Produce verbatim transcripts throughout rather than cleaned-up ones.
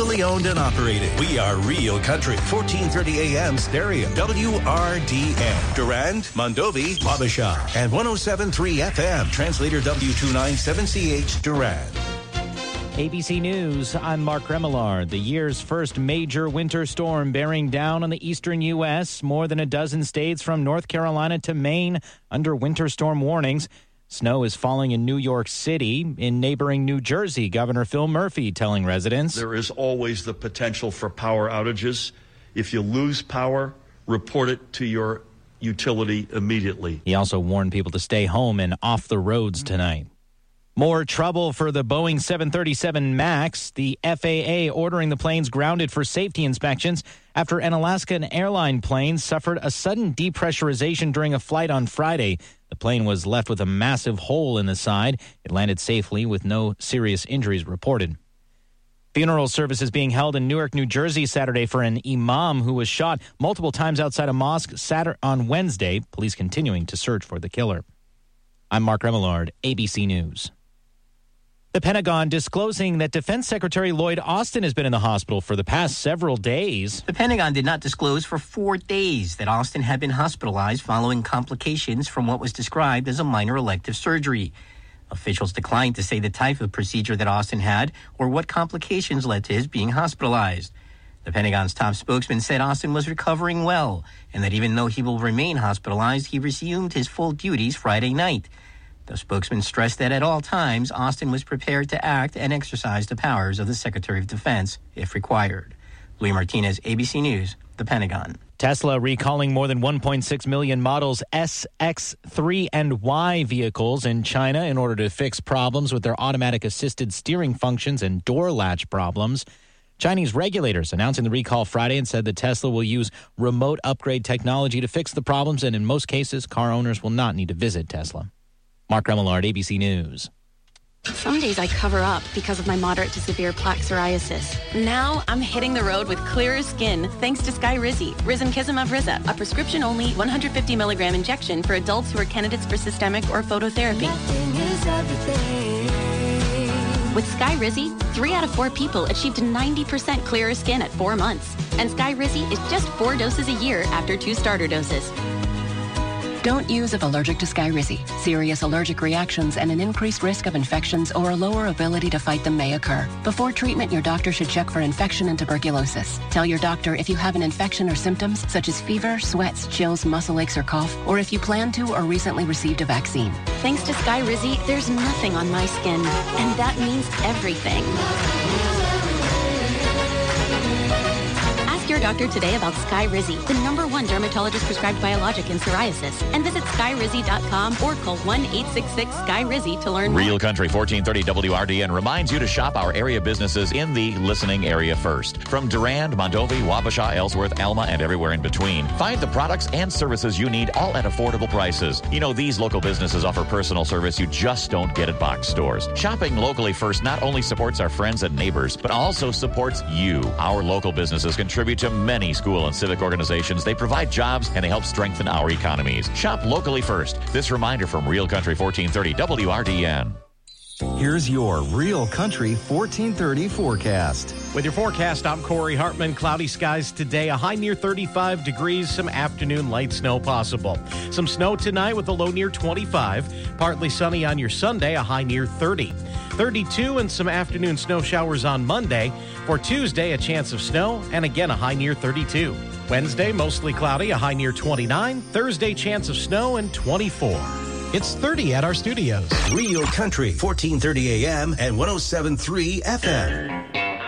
locally owned and operated. We are Real Country, fourteen thirty A M stereo, W R D N. Durand, Mondovi, Wabasha, and one oh seven point three F M. Translator W two ninety-seven C H, Durand. A B C News, I'm Mark Remillard. The year's first major winter storm bearing down on the eastern U S. More than a dozen states from North Carolina to Maine under winter storm warnings. Snow is falling in New York City. In neighboring New Jersey, Governor Phil Murphy telling residents, there is always the potential for power outages. If you lose power, report it to your utility immediately. He also warned people to stay home and off the roads tonight. More trouble for the Boeing seven thirty-seven MAX. The F A A ordering the planes grounded for safety inspections after an Alaskan airline plane suffered a sudden depressurization during a flight on Friday. The plane was left with a massive hole in the side. It landed safely with no serious injuries reported. Funeral service is being held in Newark, New Jersey Saturday for an imam who was shot multiple times outside a mosque Saturday on Wednesday. Police continuing to search for the killer. I'm Mark Remillard, A B C News. The Pentagon disclosing that Defense Secretary Lloyd Austin has been in the hospital for the past several days. The Pentagon did not disclose for four days that Austin had been hospitalized following complications from what was described as a minor elective surgery. Officials declined to say the type of procedure that Austin had or what complications led to his being hospitalized. The Pentagon's top spokesman said Austin was recovering well and that even though he will remain hospitalized, he resumed his full duties Friday night. The spokesman stressed that at all times, Austin was prepared to act and exercise the powers of the Secretary of Defense if required. Louis Martinez, A B C News, the Pentagon. Tesla recalling more than one point six million models S, X, three, and Y vehicles in China in order to fix problems with their automatic assisted steering functions and door latch problems. Chinese regulators announcing the recall Friday and said that Tesla will use remote upgrade technology to fix the problems, and in most cases, car owners will not need to visit Tesla. Mark Remillard, A B C News. Some days I cover up because of my moderate to severe plaque psoriasis. Now I'm hitting the road with clearer skin thanks to Skyrizi, Risankizumab Riza, a prescription-only one hundred fifty milligram injection for adults who are candidates for systemic or phototherapy. With Skyrizi, three out of four people achieved ninety percent clearer skin at four months. And Skyrizi is just four doses a year after two starter doses. Don't use if allergic to Skyrizi. Serious allergic reactions and an increased risk of infections or a lower ability to fight them may occur. Before treatment, your doctor should check for infection and tuberculosis. Tell your doctor if you have an infection or symptoms such as fever, sweats, chills, muscle aches, or cough, or if you plan to or recently received a vaccine. Thanks to Skyrizi, there's nothing on my skin, and that means everything. Ask your doctor today about Skyrizi, the number one dermatologist-prescribed biologic in psoriasis, and visit skyrizi dot com or call one eight six six Sky Rizzy to learn more. Real Country fourteen thirty W R D N reminds you to shop our area businesses in the listening area first. From Durand, Mondovi, Wabasha, Ellsworth, Alma, and everywhere in between. Find the products and services you need all at affordable prices. You know, these local businesses offer personal service you just don't get at box stores. Shopping locally first not only supports our friends and neighbors, but also supports you. Our local businesses contribute to many school and civic organizations. They provide jobs and they help strengthen our economies. Shop locally first. This reminder from Real Country fourteen thirty W R D N. Here's your Real Country fourteen thirty forecast. With your forecast, I'm Corey Hartman. Cloudy skies today, a high near thirty-five degrees, some afternoon light snow possible. Some snow tonight with a low near twenty-five. Partly sunny on your Sunday, a high near thirty. thirty-two and some afternoon snow showers on Monday. For Tuesday, a chance of snow and again a high near thirty-two. Wednesday, mostly cloudy, a high near twenty-nine. Thursday, chance of snow and twenty-four. It's thirty at our studios. Real Country, fourteen thirty A M and one oh seven point three F M.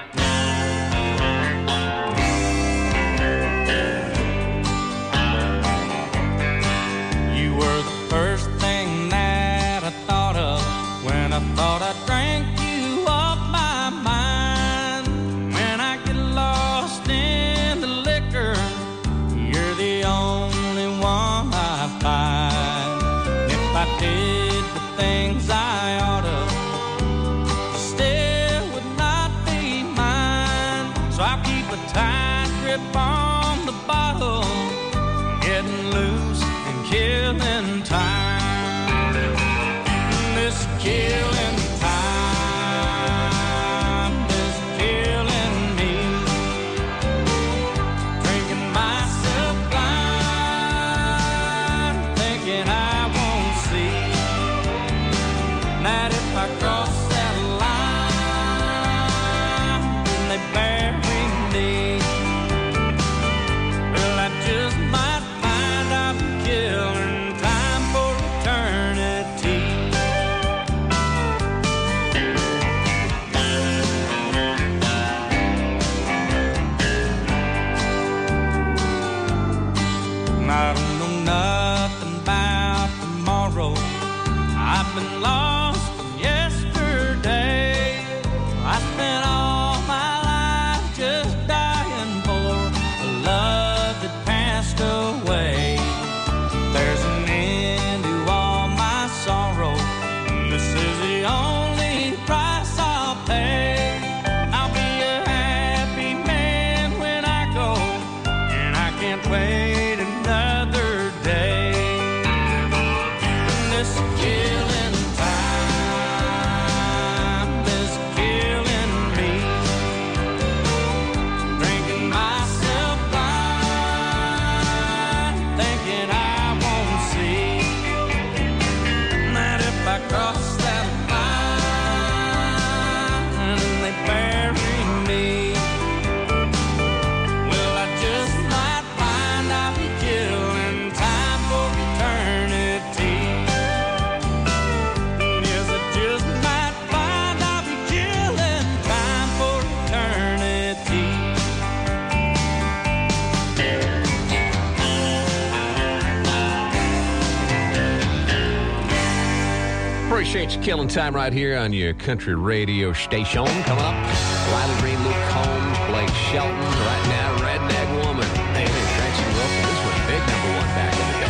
You were the first thing that I thought of when I thought I drank you off my mind. When I get lost in the liquor, you're the only one I find. I did the things I oughta, still would not be mine. So I keep a tight grip on the bottle, getting loose and killing time. This killing time is killing me. Appreciate you killing time right here on your country radio station. Coming up, Riley Green, Luke Combs, Blake Shelton. Right now, Redneck Woman. Hey, hey, Tracy Wilson. This was big number one back in the day.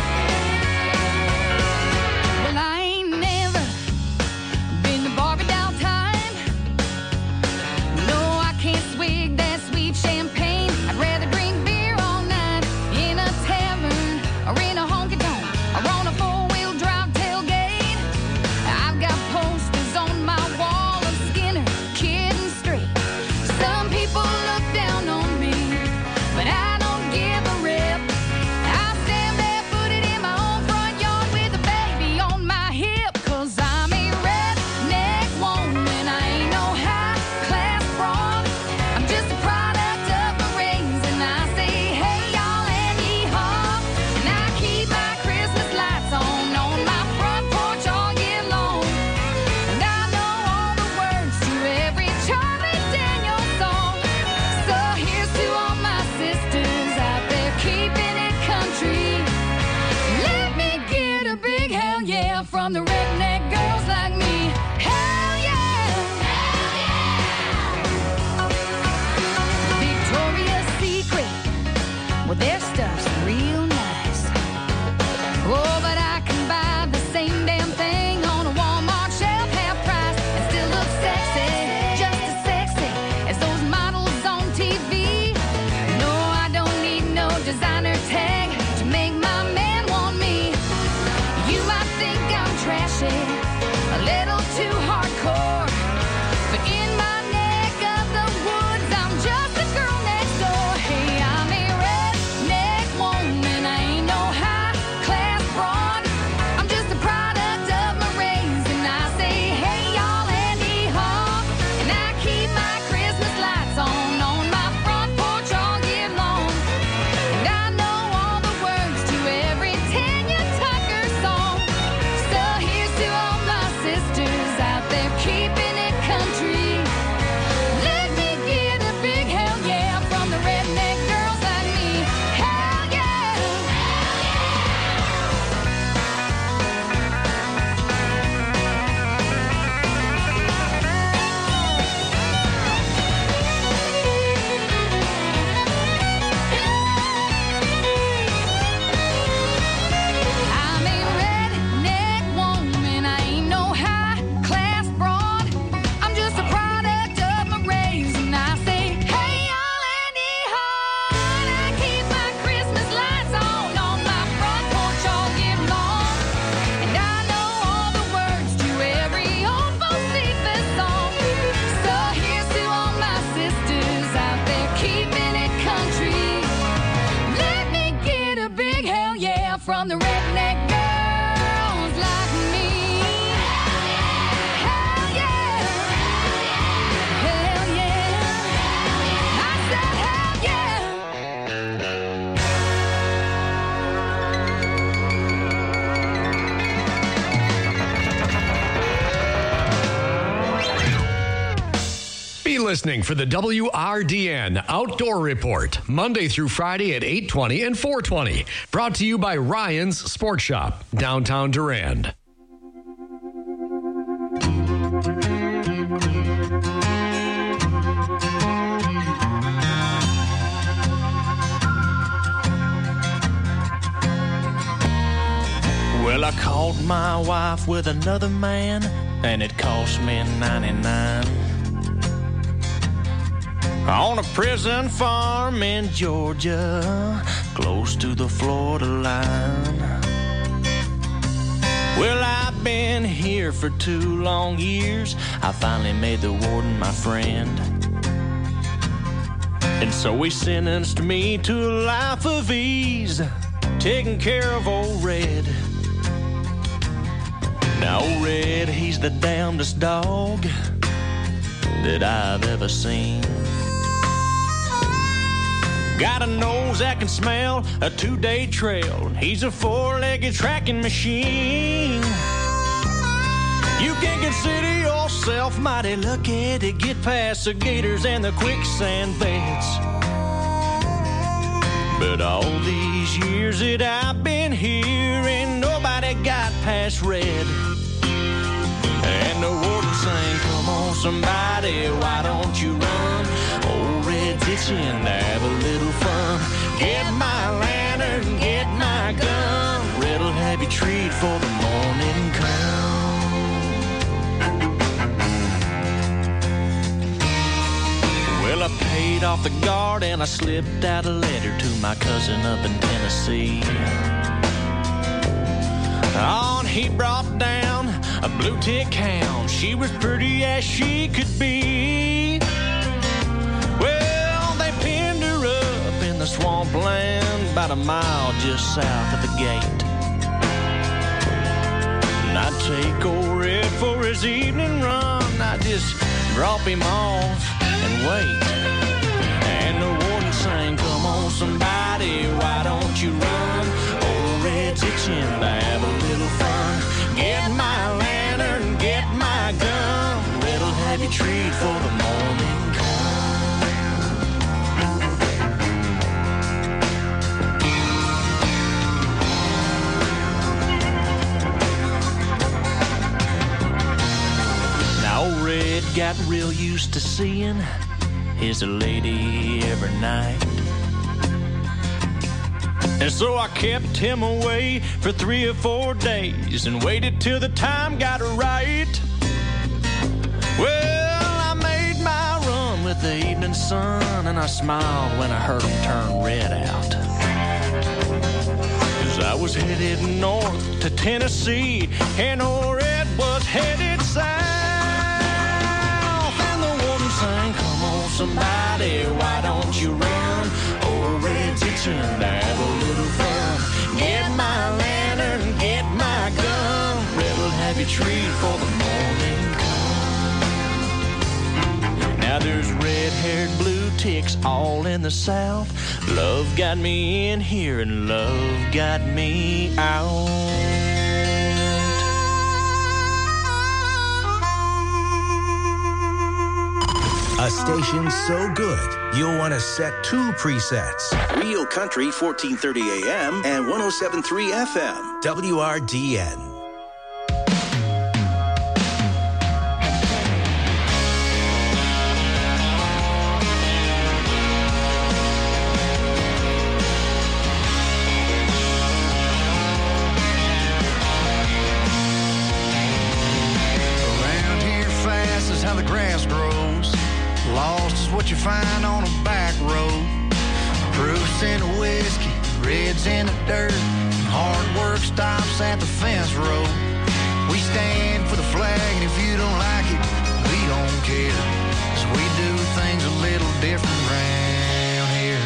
Well, I ain't never been to Barbie doll time. No, I can't swig that sweet champagne. I'd rather drink beer all night in a tavern or in a honky-tonk or on a four-wheel drive tailgate. I've got posters on my wall of Skinner, Kid and Straight. Some people look down on me, but I don't give a rip. I stand barefooted in my own front yard with a baby on my hip, 'cause I'm a redneck woman. I ain't no high-class broad. I'm just a product of my raising. I say, hey, y'all, and yee-haw. And I keep my Christmas lights on on my front porch all year long. And I know all the words to every Charlie Daniels song. So here's to all my sisters out there keeping it country. Let me get a big hell yeah from the redneck girls like me. Hell yeah! Victoria's Secret, well, their stuff's real nice. Oh, but I can buy the same damn thing on a Walmart shelf, half price, and still look sexy, just as sexy as those models on T V. No, I don't need no designer tag to make my man want me. You might think I'm trashy, a little too hardcore, but in my neck of the woods, I'm just a girl next door. Hey, I'm a redneck woman. I ain't no high-class broad. I'm just a product of my raising. I say, hey, y'all, and yee-haw. And I keep my Christmas lights on on my front porch all year long. And I know all the words to every Tanya Tucker song. So here's to all my sisters out there keeping it country. Let me get a big hell yeah from the redneck girls like me. Hell yeah! I'm a redneck woman. I ain't no high-class broad. I'm just a product of my raising. I say, hey, y'all, and yee-haw. And I keep my Christmas lights on on my front porch all year long. And I know all the words to every old Bocephus song. So here's to all my sisters out there keeping it country. Let me get a big hell yeah from the redneck girls like me. Hell yeah! Hell yeah! I said hell yeah! Be listening for the W R D N Outdoor Report, Monday through Friday at eight twenty and four twenty. Brought to you by Ryan's Sports Shop, downtown Durand. Well, I caught my wife with another man, and it cost me ninety-nine. On a prison farm in Georgia, close to the Florida line. Well, I've been here for two long years. I finally made the warden my friend. And so he sentenced me to a life of ease, taking care of old Red. Now, old Red, he's the damnedest dog that I've ever seen. Got a nose that can smell a two-day trail. He's a four-legged tracking machine. You can consider yourself mighty lucky to get past the gators and the quicksand beds. But all these years that I've been here, ain't nobody got past Red. somebody, why don't you run? Old Red's itching to have a little fun. Get my lantern, get my gun. Red'll have you treat for the morning come. Well, I paid off the guard and I slipped out a letter to my cousin up in Tennessee. On he brought down a blue tick hound. She was pretty as she could be. Well, they pinned her up in the swampland about a mile just south of the gate. And I'd take old Red for his evening run. I'd just drop him off and wait. And the warden sang, come on somebody, why don't you run? Old Red's itching to have a little fun. Get my lantern, get my gun. Red'll have you treat for the morning come. Now old Red got real used to seeing his lady every night. And so I kept him away for three or four days and waited till the time got right. Well, I made my run with the evening sun, and I smiled when I heard him turn red out. 'Cause I was headed north to Tennessee, and old Red was headed south. And the warden sang, come on somebody, why don't you run? Old Red's itching to have a little fun. Get my lantern, get my gun. Red'll have you treat for the morning come. Now there's red-haired blue ticks all in the south. Love got me in here and love got me out. A station so good, you'll want to set two presets. Real Country, fourteen thirty A M and one oh seven point three F M, W R D N. Around here fast is how the grass grows. Lost is what you find on a back road. Proofs in the whiskey, reds in the dirt. Hard work stops at the fence road. We stand for the flag, and if you don't like it, we don't care. 'Cause we do things a little different around here.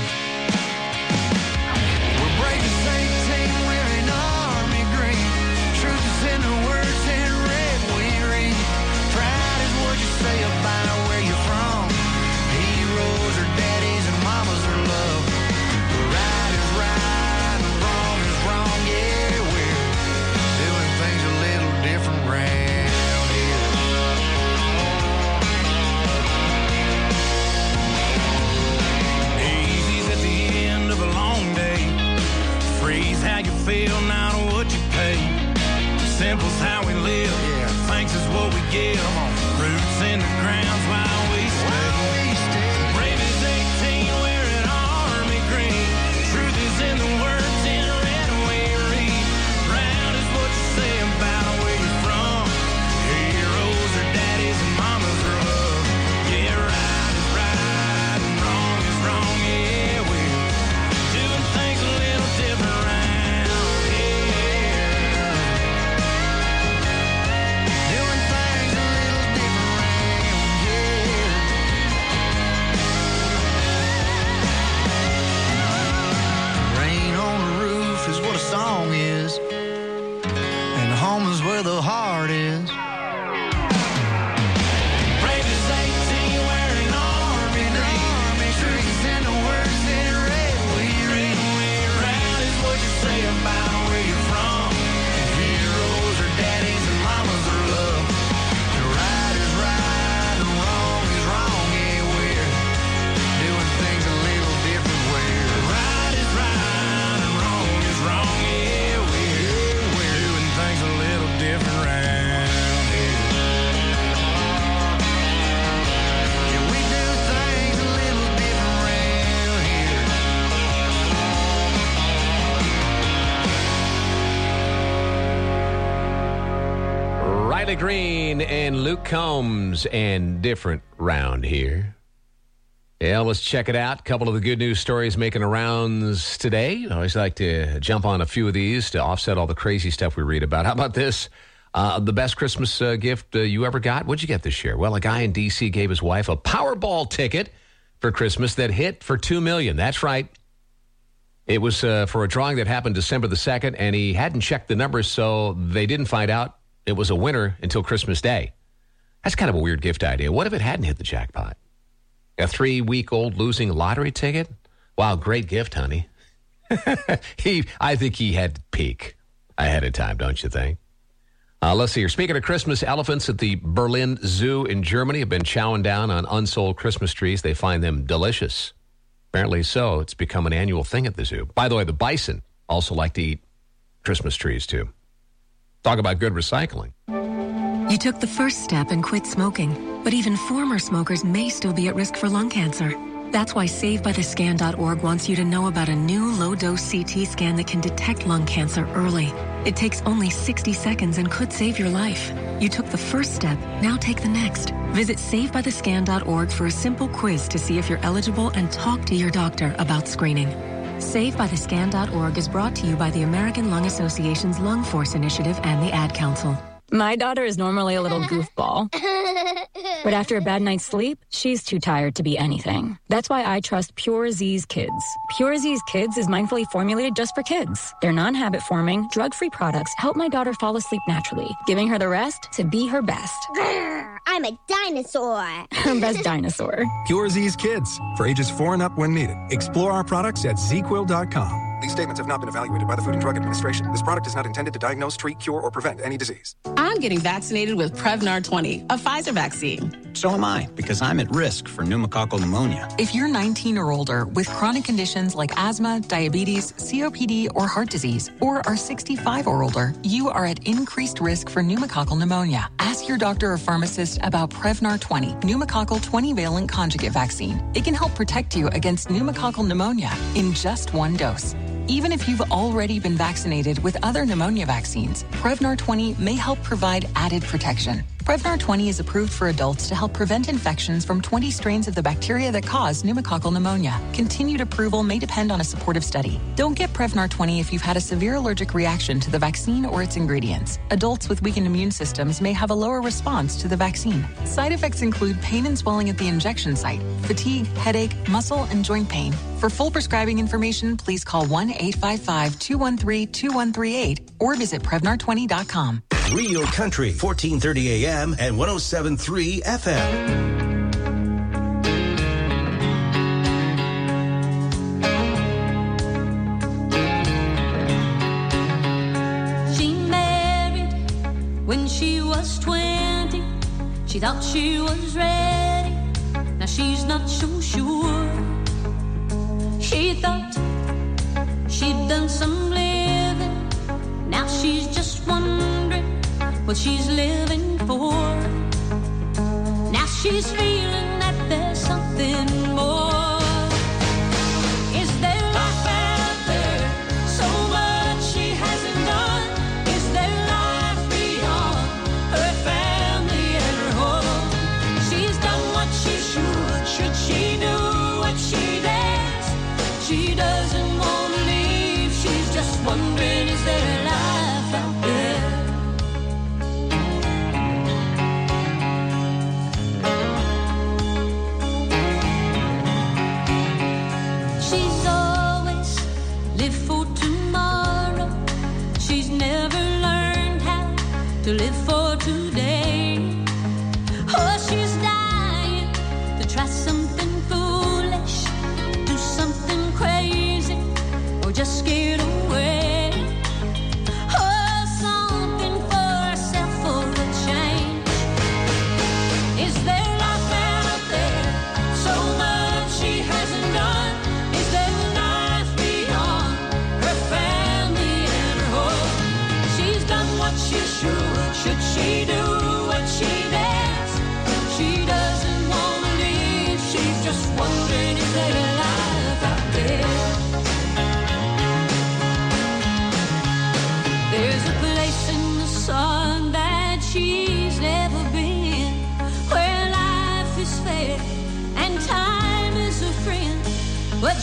We're brave as eighteen, wearing army green. Truth is in the words in red we read. Pride is what you say about where you're from. Heroes are daddies and mamas are love. Right is right and wrong is wrong. Yeah, we're doing things a little different round here. Easy's at the end of a long day. Freeze how you feel, not what you pay. Simple's how we live. Yeah, thanks is what we give. Roots in the ground's while we stay. Brave as eighteen, wearing army green. Truth is in the words in red we read. Proud is what you say about where you're from. Heroes are daddies and mamas are love. Yeah, right is right and wrong is wrong. Yeah, we're doing things a little different around here. Doing things a little different around here. Rain on the roof is what a song is, and home is where the heart is. Brave as eighteen, wearing army green. Truth in the words in red we read. Proud is what you say about where you're from. Heroes are daddies and mamas are love. Right is right and wrong is wrong. Yeah, we're doing things a little different. Where right is right and wrong is wrong. Yeah, we're, we're doing things a little different. Right. Riley Green and Luke Combs, and different round here. Yeah, let's check it out. A couple of the good news stories making the rounds today. I always like to jump on a few of these to offset all the crazy stuff we read about. How about this? Uh, the best Christmas uh, gift uh, you ever got? What'd you get this year? Well, a guy in D C gave his wife a Powerball ticket for Christmas that hit for two million dollars. That's right. It was uh, for a drawing that happened December the second, and he hadn't checked the numbers, so they didn't find out it was a winner until Christmas Day. That's kind of a weird gift idea. What if it hadn't hit the jackpot? A three-week-old losing lottery ticket? Wow, great gift, honey. he, I think he had to peek ahead of time, don't you think? Uh, let's see here. Speaking of Christmas, elephants at the Berlin Zoo in Germany have been chowing down on unsold Christmas trees. They find them delicious. Apparently so. It's become an annual thing at the zoo. By the way, the bison also like to eat Christmas trees, too. Talk about good recycling. You took the first step and quit smoking, but even former smokers may still be at risk for lung cancer. That's why save by the scan dot org wants you to know about a new low-dose C T scan that can detect lung cancer early. It takes only sixty seconds and could save your life. You took the first step, now take the next. Visit save by the scan dot org for a simple quiz to see if you're eligible and talk to your doctor about screening. save by the scan dot org is brought to you by the American Lung Association's Lung Force Initiative and the Ad Council. My daughter is normally a little goofball, but after a bad night's sleep, she's too tired to be anything. That's why I trust Pure Z's Kids. Pure Z's Kids is mindfully formulated just for kids. Their non-habit forming, drug-free products help my daughter fall asleep naturally, giving her the rest to be her best. I'm a dinosaur. Her best dinosaur. Pure Z's Kids, for ages four and up when needed. Explore our products at z quill dot com. These statements have not been evaluated by the Food and Drug Administration. This product is not intended to diagnose, treat, cure, or prevent any disease. I'm getting vaccinated with Prevnar twenty, a Pfizer vaccine. So am I, because I'm at risk for pneumococcal pneumonia. If you're nineteen or older with chronic conditions like asthma, diabetes, C O P D, or heart disease, or are sixty-five or older, you are at increased risk for pneumococcal pneumonia. Ask your doctor or pharmacist about Prevnar twenty, pneumococcal twenty-valent conjugate vaccine. It can help protect you against pneumococcal pneumonia in just one dose. Even if you've already been vaccinated with other pneumonia vaccines, Prevnar twenty may help provide added protection. Prevnar twenty is approved for adults to help prevent infections from twenty strains of the bacteria that cause pneumococcal pneumonia. Continued approval may depend on a supportive study. Don't get Prevnar twenty if you've had a severe allergic reaction to the vaccine or its ingredients. Adults with weakened immune systems may have a lower response to the vaccine. Side effects include pain and swelling at the injection site, fatigue, headache, muscle, and joint pain. For full prescribing information, please call one eight five five, two one three, two one three eight or visit Prevnar twenty dot com. Real Country, fourteen thirty A M and one oh seven point three F M. She married when she was twenty. She thought she was ready. Now she's not so sure. She thought she'd done some living. Now she's just wondering what she's living for. Now she's feeling that there's something more. Is there life out there? So much she hasn't done. Is there life beyond her family and her home? She's done what she should. Should she do what she does? She doesn't want to leave. She's just wondering, is there life out there? She's always lived for tomorrow. She's never learned how to live for today. Oh, she's dying to try something foolish, do something crazy, or just get away. Oh, something for herself for a change. Is there life out there? So much she hasn't done. Is there life beyond her family and her home? She's done what she should. Should she do what she does? She doesn't want to leave. She's just wondering, is there life out there? There's a place in the sun that she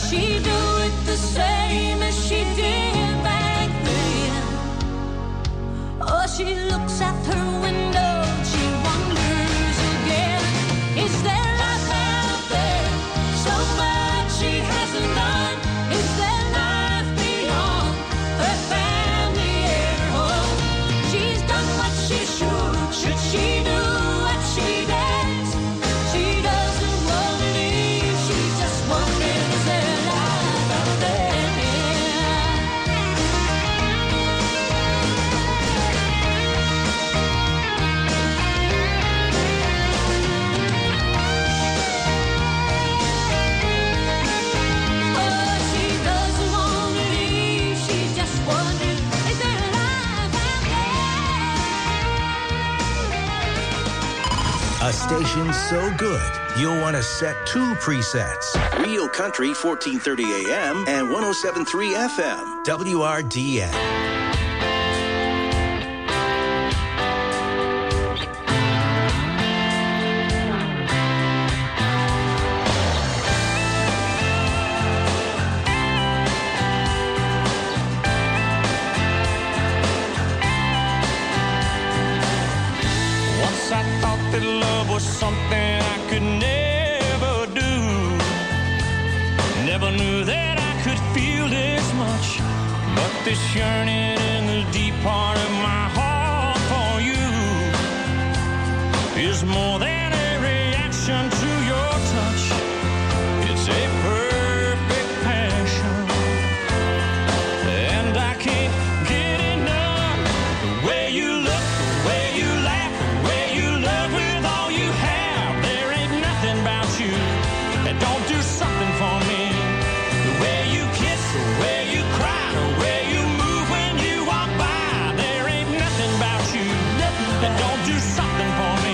she do it the same as she did back then? Oh, she looks out her window, she wonders again. Is there life out there? So much she hasn't done. Is there life beyond her family and her home? She's done what she should. Should she do what she does? She doesn't want to leave. She's just wondering, is there life out there? Oh, she doesn't want to leave. She's just wondering, is there life out A station so good, you'll want to set two presets. Real Country, fourteen thirty A M and one oh seven point three F M, W R D N. Once I thought that love was something I could never do. Never knew that I could feel this much. But this yearning in the deep part of my heart for you is more than a reaction to your touch. It's a perfect passion. And I can't get enough. The way you look, the way you laugh, the way you love with all you have. There ain't nothing about you that don't do something for me. The way you kiss, the way you cry, the way you move when you walk by. There ain't nothing about you that don't do something for me.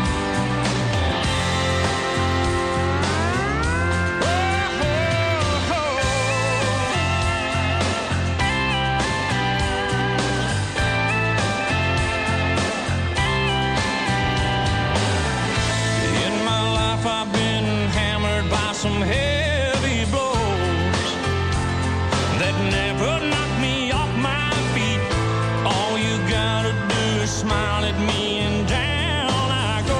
In my life I've been hammered by some heavy blows that never knocked me off my feet. All you gotta do is smile at me and down I go.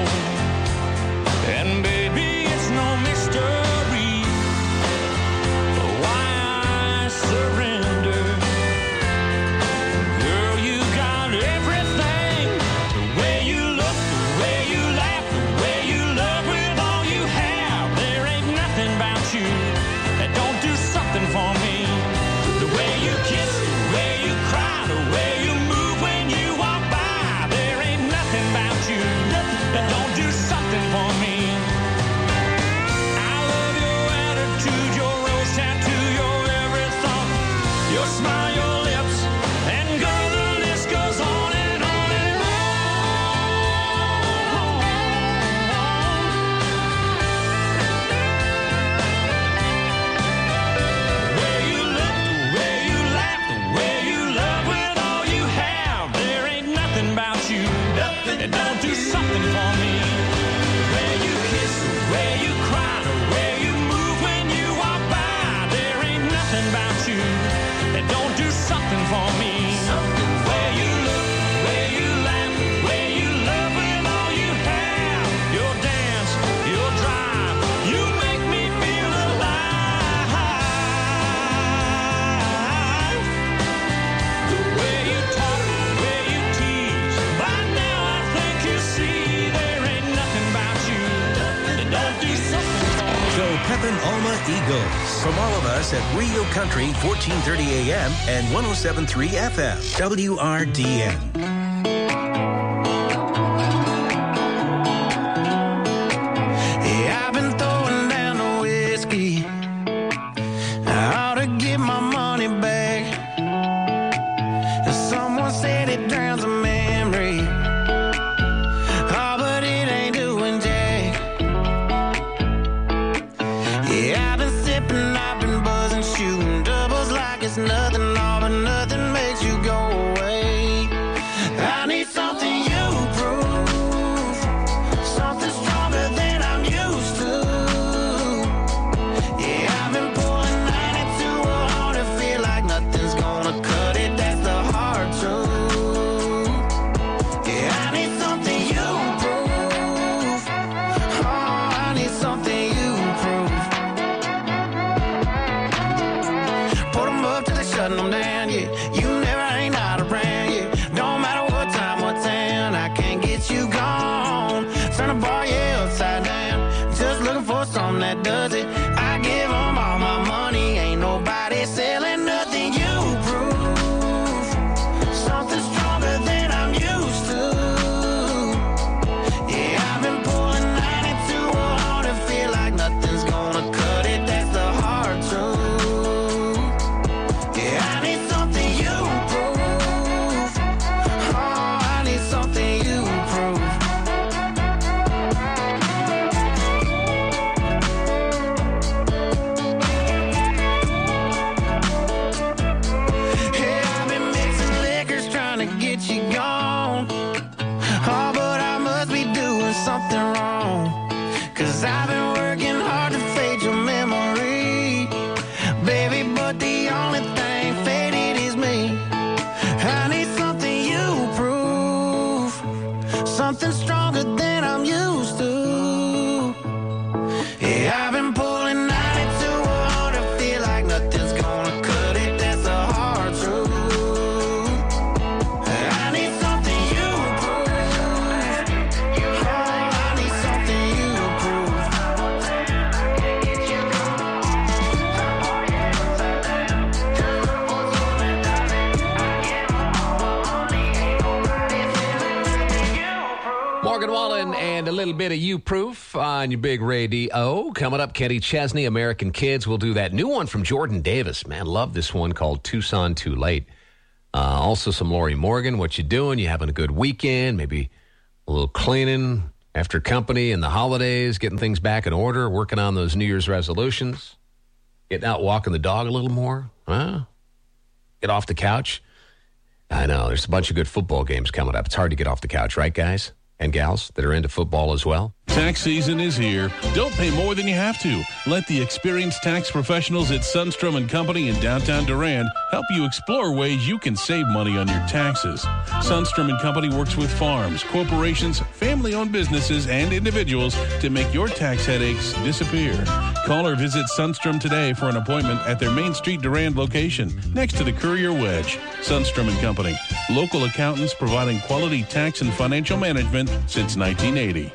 And baby, it's no mystery why I surrender. Girl, you got everything. The way you look, the way you laugh, the way you love with all you have. There ain't nothing about you that don't do something for me. The way you kiss, the way you cry, the way you move when you walk by. There ain't nothing about you that don't do something for me. I love your attitude, your rose tattoo, your every thought, your smile, your lips, and girl, the list goes on and on and on. The way you look, the way you laugh, the way you love with all you have. There ain't nothing about you that don't do something for me. The way you kiss, the way you cry, the way you move when you walk by. There ain't nothing about you that don't do something for me. The way you look, the way you laugh, the way you love with all you have. Your dance, your drive, you make me feel alive. The way you talk, the way you tease. By now I think you see there ain't nothing about you that don't do something for me. Go Pepin Alma Eagles. From all of us at Real Country, fourteen thirty A M and one oh seven point three F M, W R D N. Yeah, I've been throwing down the whiskey. I ought to get my money back. Someone said it drowns a memory. Oh, but it ain't doing jack. Yeah, I've been sipping, I've been buzzing, shooting doubles like it's nothing, all but nothing makes you go away. I need some she gone. Oh, but I must be doing something wrong. Cause I've been working hard to fade your memory, baby, but the only thing faded is me. I need something you prove, something stronger than I'm used to. Yeah, I've been pulling ninety-two oh to feel like nothing's gonna cut it. That's a hard truth. I need something you prove. Oh, I need something you Morgan Wallen and a little bit of You Proof on your big radio. Coming up, Kenny Chesney, American Kids. We'll do that new one from Jordan Davis. Man, love this one called Tucson Too Late. Uh, also some Lori Morgan. What you doing? You having a good weekend? Maybe a little cleaning after company and the holidays, getting things back in order, working on those New Year's resolutions, getting out walking the dog a little more. Huh? Get off the couch. I know, there's a bunch of good football games coming up. It's hard to get off the couch, right, guys and gals that are into football as well? Tax season is here. Don't pay more than you have to. Let the experienced tax professionals at Sundstrom and Company in downtown Durand help you explore ways you can save money on your taxes. Sundstrom and Company works with farms, corporations, family-owned businesses, and individuals to make your tax headaches disappear. Call or visit Sundstrom today for an appointment at their Main Street Durand location next to the Courier Wedge. Sundstrom and Company, local accountants providing quality tax and financial management since nineteen eighty.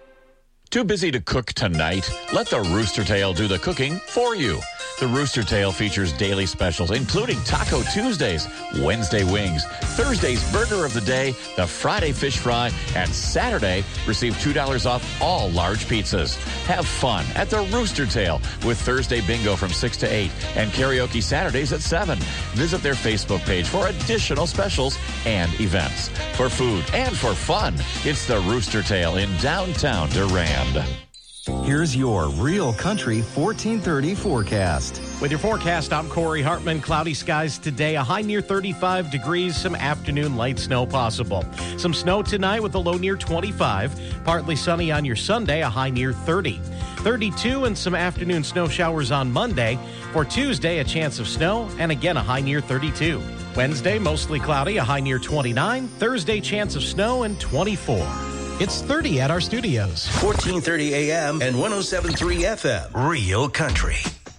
Too busy to cook tonight? Let the Rooster Tail do the cooking for you. The Rooster Tail features daily specials, including Taco Tuesdays, Wednesday wings, Thursday's burger of the day, the Friday fish fry, and Saturday, receive two dollars off all large pizzas. Have fun at the Rooster Tail with Thursday bingo from six to eight and karaoke Saturdays at seven. Visit their Facebook page for additional specials and events. For food and for fun, it's the Rooster Tail in downtown Durand. Here's your Real Country fourteen thirty forecast. With your forecast, I'm Corey Hartman. Cloudy skies today, a high near thirty-five degrees, some afternoon light snow possible. Some snow tonight with a low near twenty-five. Partly sunny on your Sunday, a high near thirty. thirty-two and some afternoon snow showers on Monday. For Tuesday, a chance of snow and again a high near thirty-two. Wednesday, mostly cloudy, a high near twenty-nine. Thursday, chance of snow and twenty-four. It's thirty at our studios. fourteen thirty A M and one oh seven point three F M. Real Country.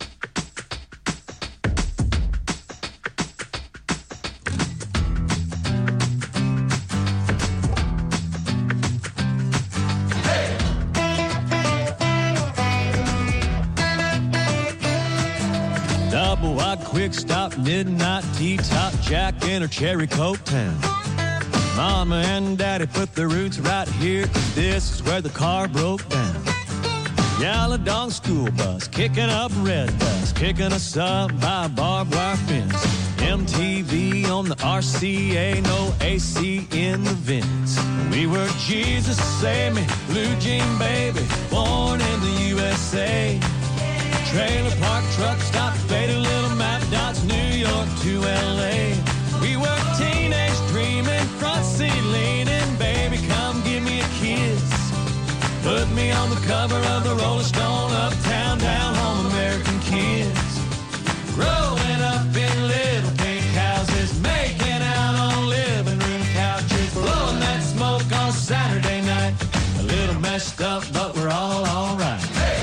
Double wide quick stop, midnight tea top, Jack in her cherry coke town. Mama and Daddy put their roots right here, 'cause this is where the car broke down. Yaladong school bus, kicking up red dust, picking us up by a barbed wire fence. M T V on the R C A, no A C in the vents. We were Jesus Save Me, Blue Jean Baby, born in the U S A. Trailer park, truck stop, faded little map dots, New York to L A. We were teenage dreaming, front seat leaning, baby, come give me a kiss. Put me on the cover of the Rolling Stone, uptown, down home, American kids. Growing up in little pink houses, making out on living room couches, blowing that smoke on Saturday night. A little messed up, but we're all all right. Hey!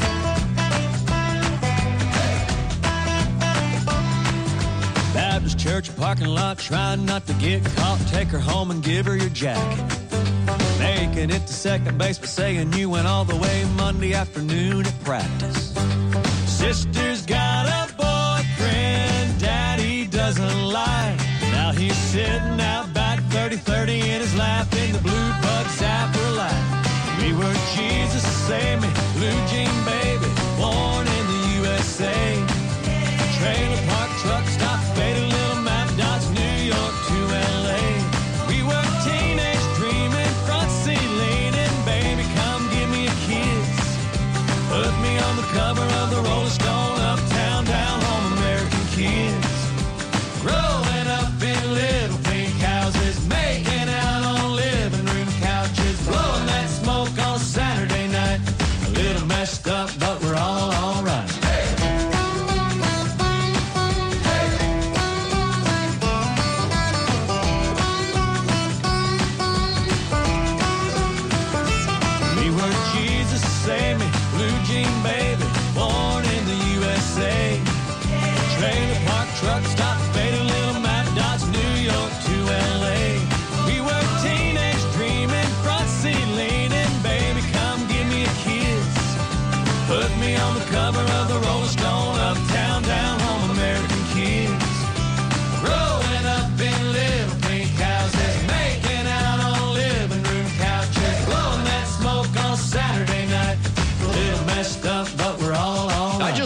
Baptist church parking lot, trying not to get caught. Take her home and give her your jacket. Making it to second base, but saying you went all the way Monday afternoon at practice. Sister's got a boyfriend Daddy doesn't like. Now he's sitting out back, thirty thirty in his lap, in the blue bug zapper light. We were Jesus Save Me, Blue Jean Baby, born in the U S A. Trailer park, truck stop, faded little map dots, New York to L A. We were teenage dreaming, front seat leaning, baby, come give me a kiss. Put me on the cover of the Rolling Stone, uptown, down home, American kids. Growing up in little pink houses, made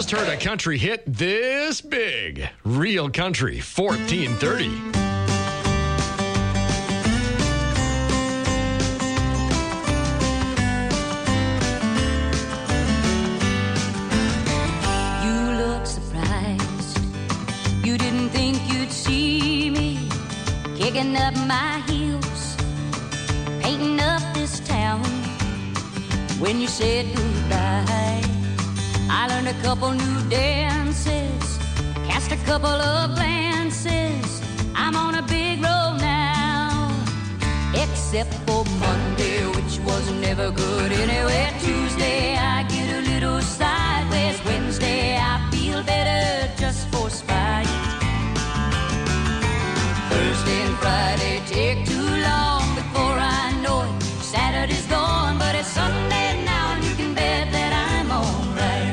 just heard a country hit this big. Real Country fourteen thirty. Kicking up my heels, painting up this town. When you said goodbye, I learned a couple new dances, cast a couple of glances. I'm on a big road now, except for Monday, which was never good anyway. Tuesday, I get a little sideways. Wednesday, I feel better just for spite. Thursday and Friday take too long before I know it. Saturday's gone, but it's Sunday now, and you can bet that I'm alright.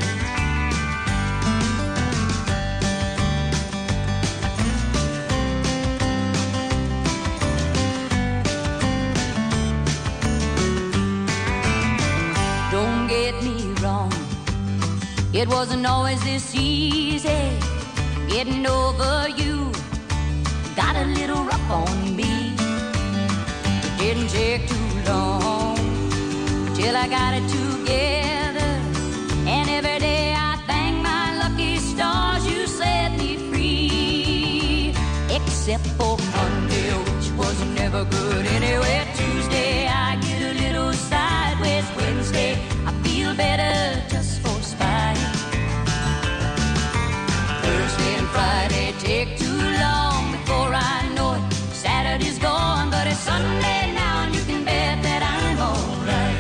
Don't get me wrong, it wasn't always this easy getting over you. Got a little rough on me. It didn't take too long till I got it together. And every day I thank my lucky stars you set me free. Except for Monday, which was never good anyway. Tuesday I get a little sideways. Wednesday I feel better just for spite. Thursday and Friday take too long before I know it. Saturday's gone, but it's Sunday now, and you can bet that I'm alright.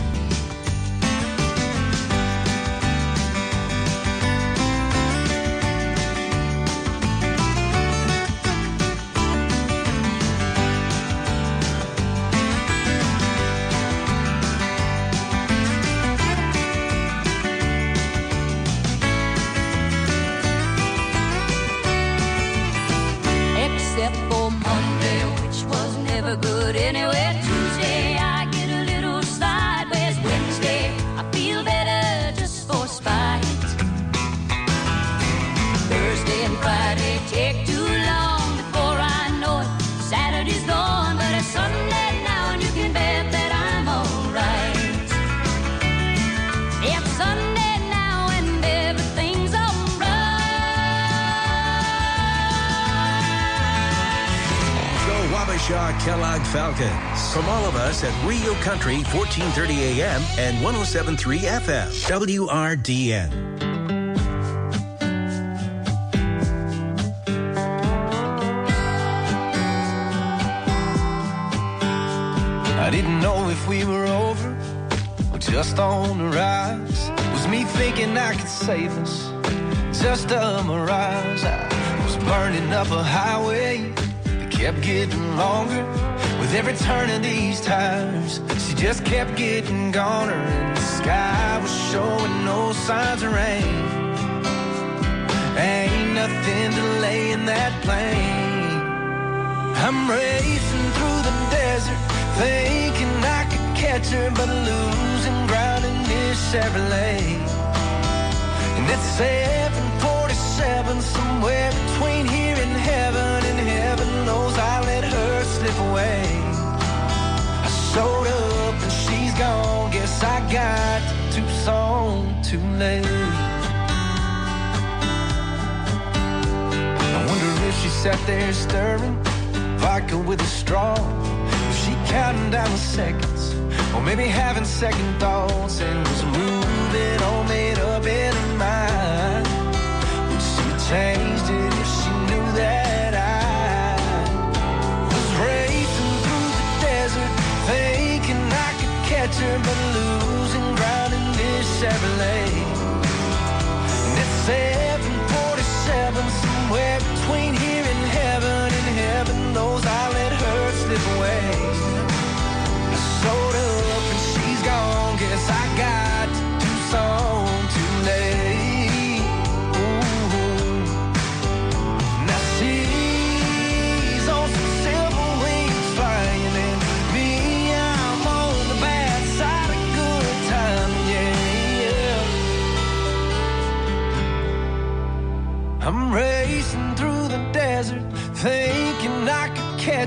Except for Monday, which was never good anyway. Tuesday, I get a little sideways. Wednesday, I feel better just for spite. Thursday and Friday take too long before I know it. Saturday's gone, but it's Sunday now, and you can bet that I'm alright. It's Sunday now, and everything's alright. Wabasha Kellogg Falcons. From all of us at Rio Country, fourteen thirty A M and one oh seven point three F M. W R D N. I didn't know if we were over or just on the rise. Was me thinking I could save us, just a mirage. I was burning up a highway, kept getting longer with every turn of these tires. She just kept getting goner, and the sky was showing no signs of rain. Ain't nothing delaying that plane. I'm racing through the desert, thinking I could catch her, but losing ground in this Chevrolet. And it's seven forty-seven, somewhere between here and heaven, and heaven knows I let her slip away. I showed up and she's gone, guess I got to Tucson too late. I wonder if she sat there stirring vodka with a straw. Was she counting down the seconds, or maybe having second thoughts, and was moving all made up in her mind? Would she have changed it if she knew that I was racing through the desert, thinking I could catch her, but losing ground in this Chevrolet? And it's seven forty-seven, somewhere between here and heaven, and heaven knows I let her slip away. I showed up and she's gone, guess I got to Tucson too late. Ooh. Now she's on some silver wings flying, and me, I'm on the bad side of good time, yeah, yeah.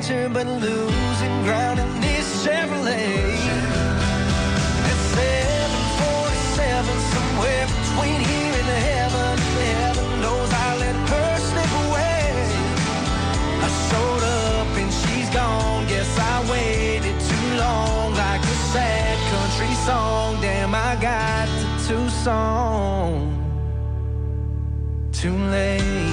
winter, but losing ground in this Chevrolet. At seven forty-seven, somewhere between here and heaven, heaven knows I let her slip away. I showed up and she's gone. Guess I waited too long, like a sad country song. Damn, I got to Tucson too late.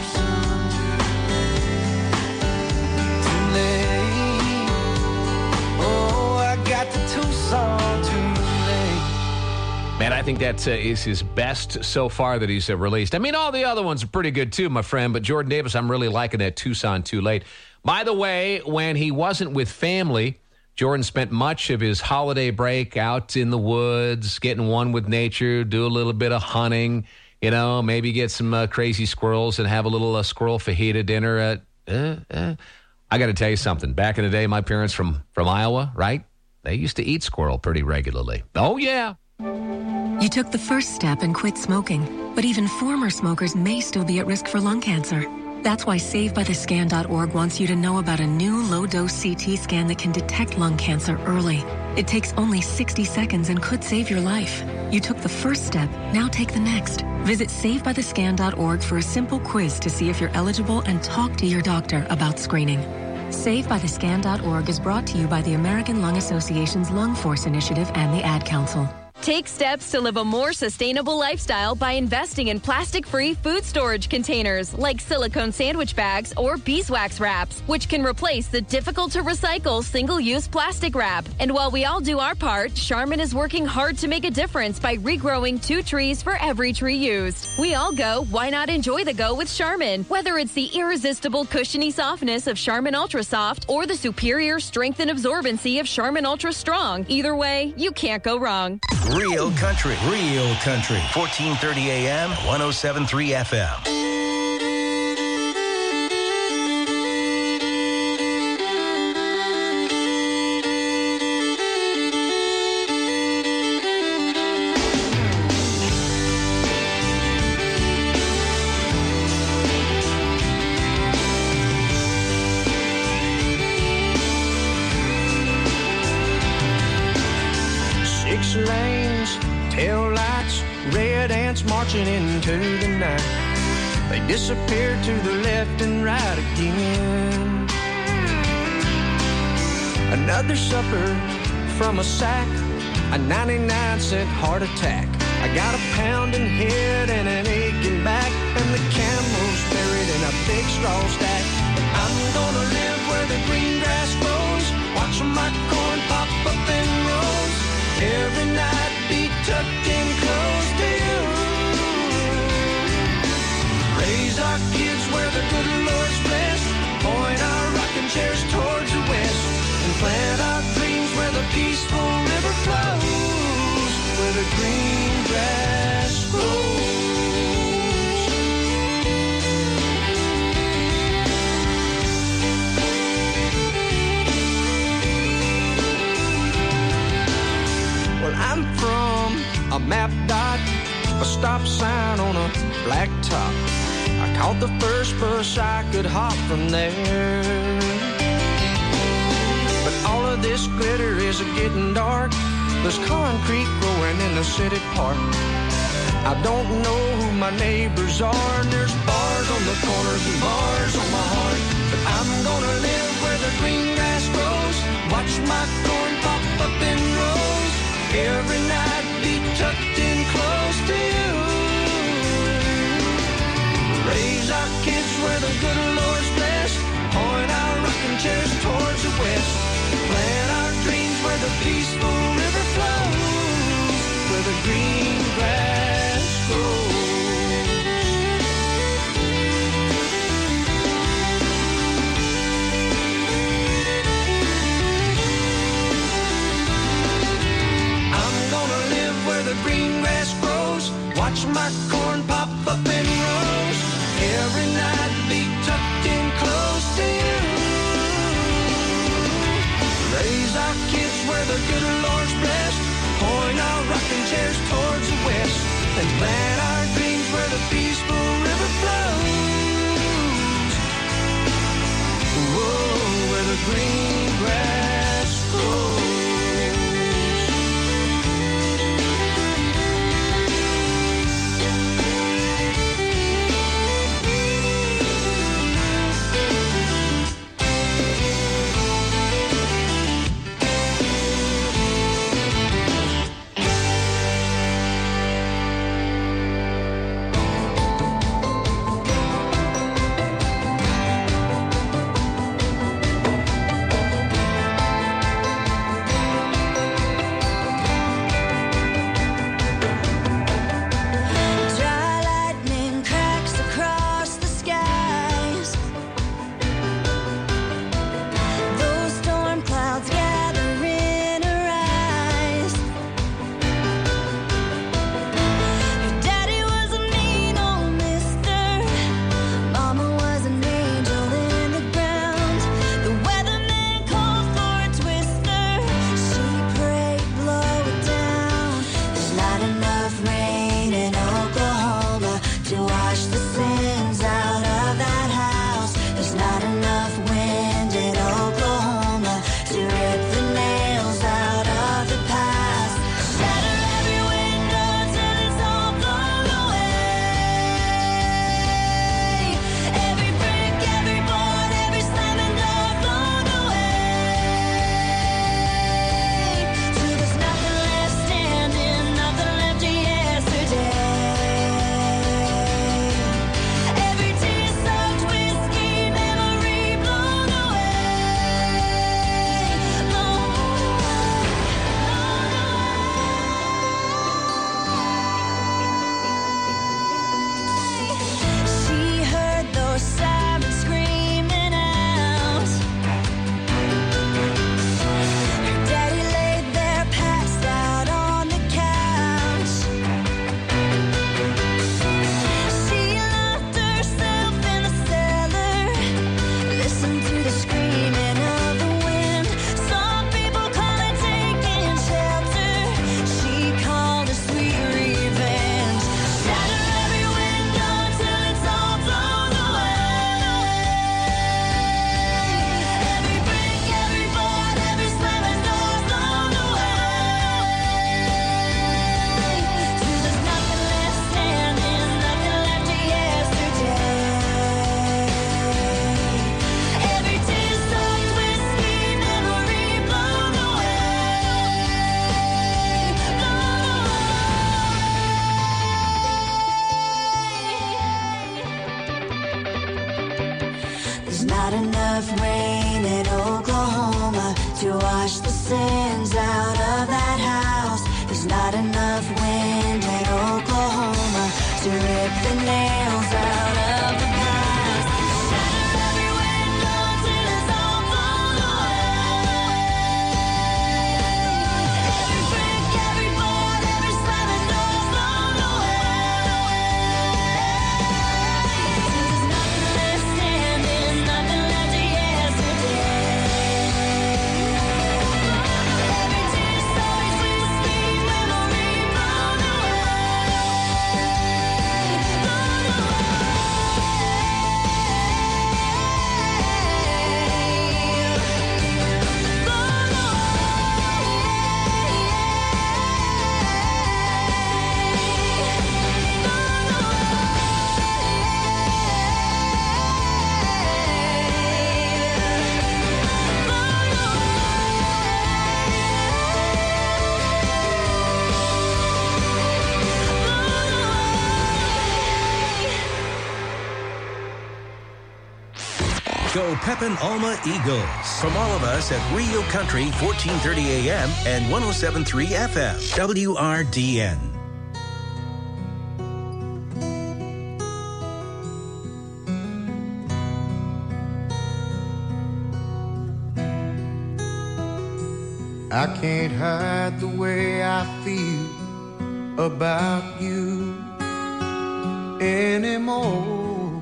Too late. Oh, I got to Tucson too late. Man, I think that uh, is his best so far that he's uh, released. I mean, all the other ones are pretty good too, my friend, but Jordan Davis, I'm really liking that Tucson Too Late. By the way, when he wasn't with family, Jordan spent much of his holiday break out in the woods, getting one with nature, do a little bit of hunting, you know, maybe get some uh, crazy squirrels and have a little uh, squirrel fajita dinner. At, uh, uh. I got to tell you something. Back in the day, my parents from, from Iowa, right? They used to eat squirrel pretty regularly. Oh, yeah. You took the first step and quit smoking, but even former smokers may still be at risk for lung cancer. That's why Save By The Scan dot org wants you to know about a new low-dose C T scan that can detect lung cancer early. It takes only sixty seconds and could save your life. You took the first step, now take the next. Visit Save By The Scan dot org for a simple quiz to see if you're eligible and talk to your doctor about screening. Save By The Scan dot org is brought to you by the American Lung Association's Lung Force Initiative and the Ad Council. Take steps to live a more sustainable lifestyle by investing in plastic-free food storage containers like silicone sandwich bags or beeswax wraps, which can replace the difficult-to-recycle single-use plastic wrap. And while we all do our part, Charmin is working hard to make a difference by regrowing two trees for every tree used. We all go, why not enjoy the go with Charmin? Whether it's the irresistible cushiony softness of Charmin Ultra Soft or the superior strength and absorbency of Charmin Ultra Strong, either way, you can't go wrong. Real country, real country. fourteen thirty A M, one oh seven point three F M. Six lanes, tail lights, red ants marching into the night. They disappear to the left and right again. Another supper from a sack, a ninety-nine cent heart attack. I got a pounding head and an aching back, and the camel's buried in a big straw stack. I'm gonna live where the green grass grows, watch my corn pop up in rows. Every night be tucked in close to you. Raise our kids where the good Lord's blessed. Point our rocking chairs towards the west. And plant our dreams where the peaceful river flows. Where the green grass grows. Well, I'm from a map dot, a stop sign on a black top. I caught the first bus I could hop from there. But all of this glitter is getting dark. There's concrete growing in the city park. I don't know who my neighbors are, and there's bars on the corners and bars on my heart. But I'm gonna live where the green grass grows, watch my corn pop up in rows. Every night be tucked in close to you. Raise our kids where the good Lord's blessed. Point our rocking chairs towards the west. Plant our dreams where the peaceful river flows. Where the green grass grows. The green grass grows, watch my corn pop up in rows. Every night be tucked in close to you. Raise our kids where the good Lord's blessed. Point our rocking chairs towards the west. And plant our dreams where the peaceful river flows. Whoa, where the green grass grows. Dry lightning cracks across the skies. Those storm clouds gather in her eyes. Your daddy was a mean old mister. Mama was an angel in the ground. The weatherman called for a twister. She prayed, blow it down. There's not enough rain in Oklahoma to wash the sins out of that house. There's not enough wind in Oklahoma to rip the nails out of the past. Shatter every window till it's all blown away. Every brick, every board, every slamming door blown away. Till there's nothing left standing, nothing left of yesterday. Every tear-soaked whiskey memory blown away. Blown away. She heard those sirens screaming out. Her daddy laid there passed out on the couch. She locked herself in the cellar, listened to the screaming of the wind. Some people call it taking shelter. She called it sweet revenge. Shatter every window till it's all blown away. Every brick, every board, every slamming door blown away. Till there's nothing left standing, nothing left of yesterday. Every tear-soaked whiskey memory blown away. There's not enough rain in Oklahoma to wash the sins out of that house. There's not enough wind in Oklahoma to rip the nails out of the past. Shatter every window till it's all blown away. Every brick, every board, every slamming door blown away. Till there's nothing left standing, nothing left of yesterday. Every tear-soaked whiskey memory blown Go Pepin Alma Eagles. From all of us at Rio Country, fourteen thirty A M and one oh seven point three F M. W R D N. I can't hide the way I feel about you anymore.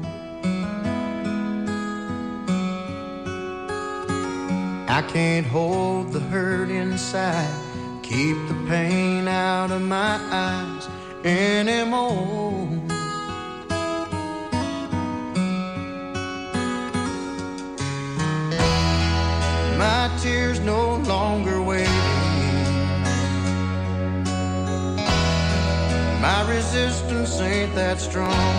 I can't hold the hurt inside, keep the pain out of my eyes anymore. my tears no longer waiting. My resistance ain't that strong.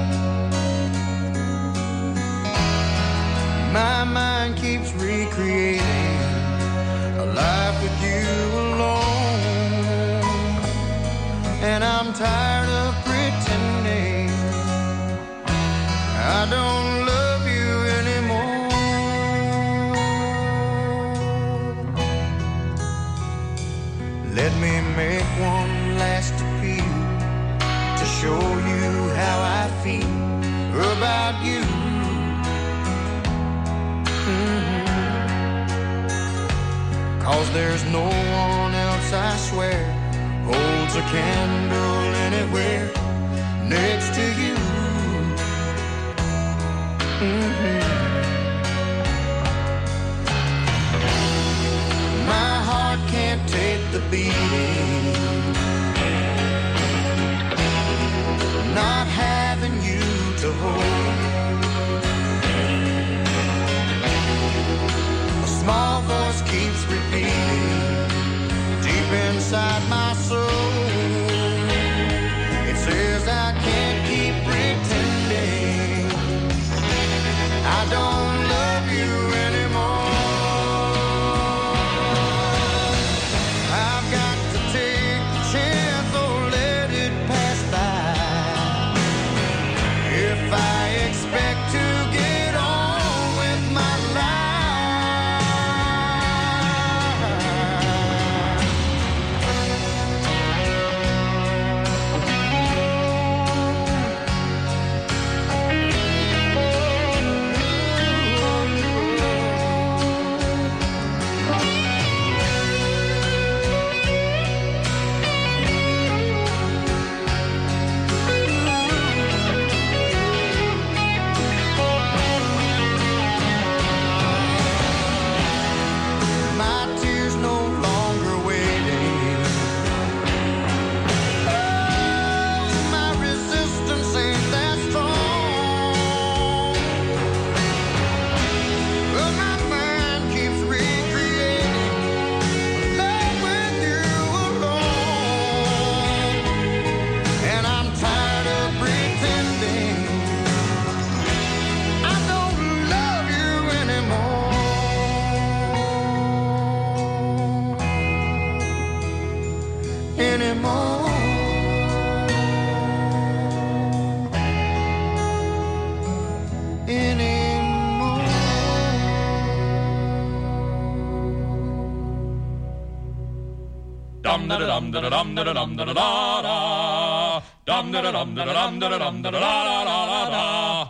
My mind keeps recreating a life with you alone. And I'm tired of pretending I don't love you anymore. Let me make one last appeal to show you how I feel about you. Mm-hmm. 'Cause there's no one else, I swear, holds a candle anywhere next to you. Mm-hmm. My heart can't take the beating, not having you to hold. A small voice keeps repeating deep inside my soul. It says I can't keep pretending I don't love you anymore. I've got to take the chance or let it pass by. If I expect to get on with my dum da dum da dum da dum da da da dum da dum da dum da dum da da da da da.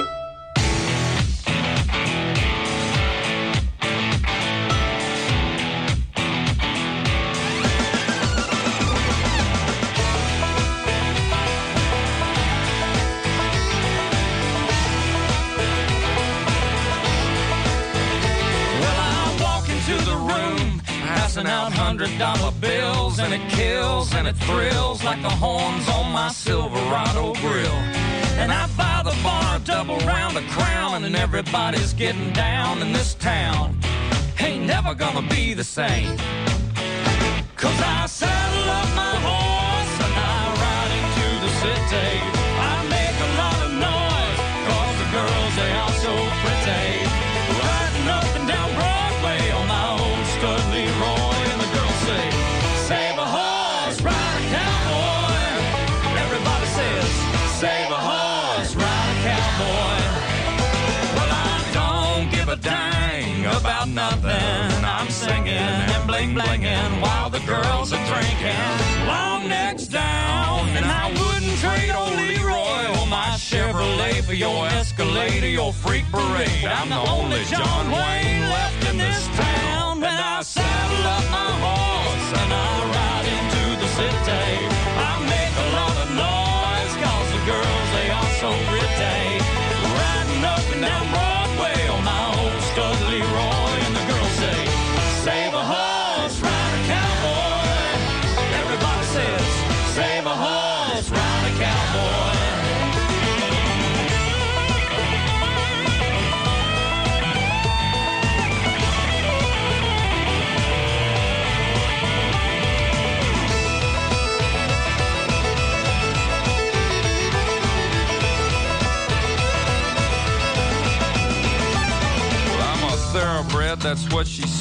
Passing out hundred dollar bills, and it kills and it thrills like the horns on my Silverado grill. And I buy the bar double round a crown, and everybody's getting down in this town. Ain't never gonna be the same, 'cause I saddle up my horse and I ride into the city. I make a lot of noise 'cause the girls, they are so pretty. Riding up and down Broadway on my old stud Leroy, and the girls say, save a horse, ride a cowboy. Everybody says, save a horse, ride a cowboy. Well, I don't give a dang about nothing. I'm singing and bling blinging while the girls are drinking. Long necks down, and I wouldn't trade old Leroy or my Chevrolet for your Escalade or your freak parade. I'm the only John Wayne left in this town, and I saddle up my horse and I ride into the city. I make a lot of noise 'cause the girls, they are so pretty. Riding up and down Broadway on my old stud Leroy, and the girls say, save a horse, ride a cowboy. Everybody says, save a horse, ride a cowboy.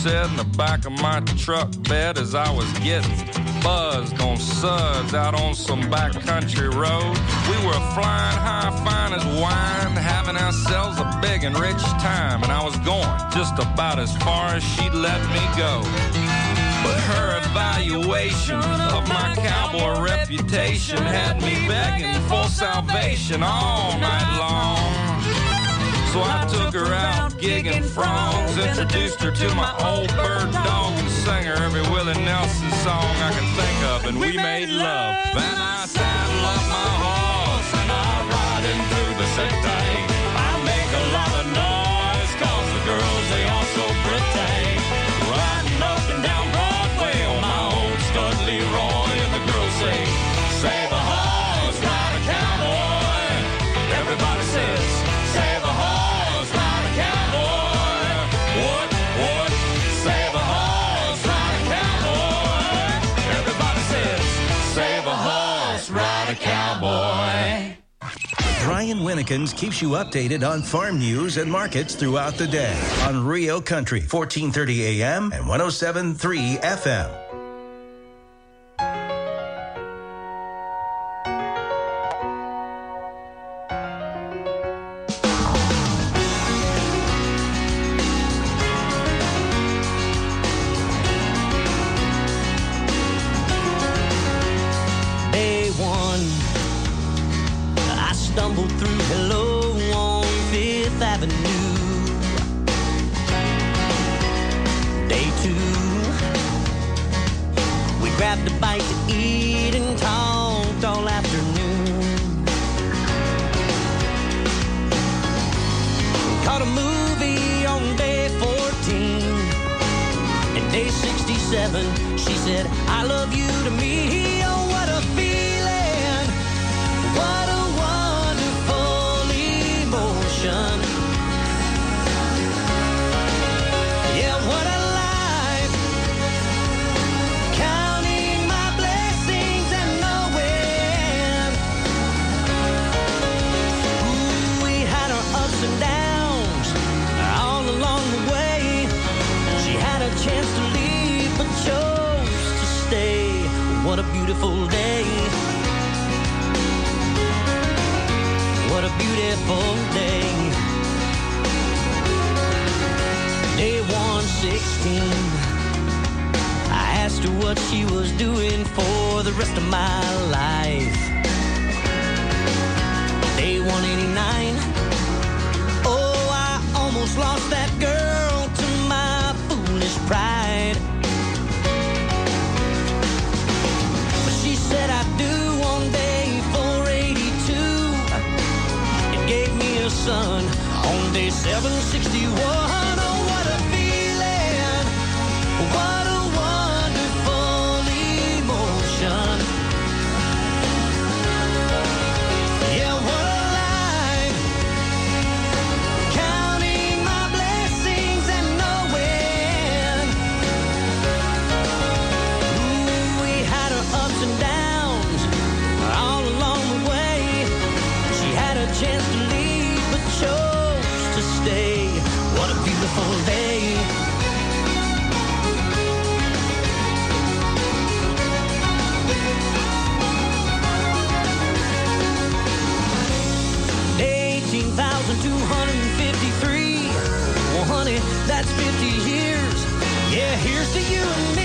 said in the back of my truck bed as I was getting buzzed on suds out on some backcountry road. We were flying high, fine as wine, having ourselves a big and rich time, and I was going just about as far as she'd let me go. But her evaluation of my cowboy reputation had me begging for salvation all night long. So I took her out gigging frogs, introduced her to my old bird dog, and sang her every Willie Nelson song I could think of, and we made love. Then I saddle up my horse and I ride him through the city. I make a lot of noise, cause the girls, they all so pretty. Riding up and down Broadway on my old stud Leroy, and the girls say, save a horse, ride a cowboy. Everybody says, save a horse, ride a cowboy. What, what? Save a horse, ride a cowboy. Everybody says, save a horse, ride a cowboy. Brian Winnekins keeps you updated on farm news and markets throughout the day on Rio Country, fourteen thirty A M and one oh seven point three F M. Day one, I stumbled through Hello on Fifth Avenue. Day two, we grabbed a bite to eat and talked all afternoon. Caught a movie on day fourteen. And day sixty-seven, she said, I love you to me. Oh, what a feeling. What a wonderful emotion. Yeah, what a life. Counting my blessings and knowing. Ooh, we had our ups and downs all along the way. She had a chance to leave, but chose to stay. What a beautiful day. What a beautiful day. Day one sixteen, I asked her what she was doing for the rest of my life. Day one eighty-nine, oh, I almost lost that girl to my foolish pride. But she said I do on day four eighty-two. It gave me a son on day seven sixty-one. Oh, what a feeling. What a wonderful emotion. Yeah, what a life. Counting my blessings and knowing. Ooh, we had our ups and downs all along the way. She had a chance to leave, but chose to stay. What a beautiful day. eighteen thousand two hundred fifty-three. Well, honey, that's fifty years. Yeah, here's to you and me.